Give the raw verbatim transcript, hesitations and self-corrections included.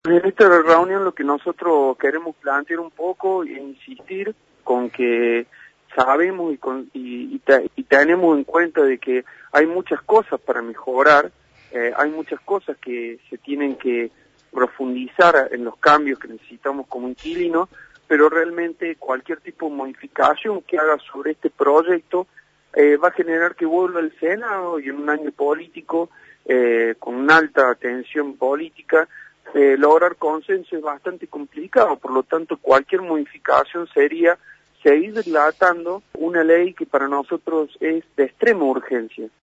En esta reunión lo que nosotros queremos plantear un poco e insistir con que sabemos y, con, y, y, te, y tenemos en cuenta de que hay muchas cosas para mejorar, eh, hay muchas cosas que se tienen que profundizar en los cambios que necesitamos como inquilinos, pero realmente cualquier tipo de modificación que haga sobre este proyecto eh, va a generar que vuelva al Senado y en un año político, eh, con una alta tensión política, Eh, lograr consenso es bastante complicado, por lo tanto cualquier modificación sería seguir dilatando una ley que para nosotros es de extrema urgencia.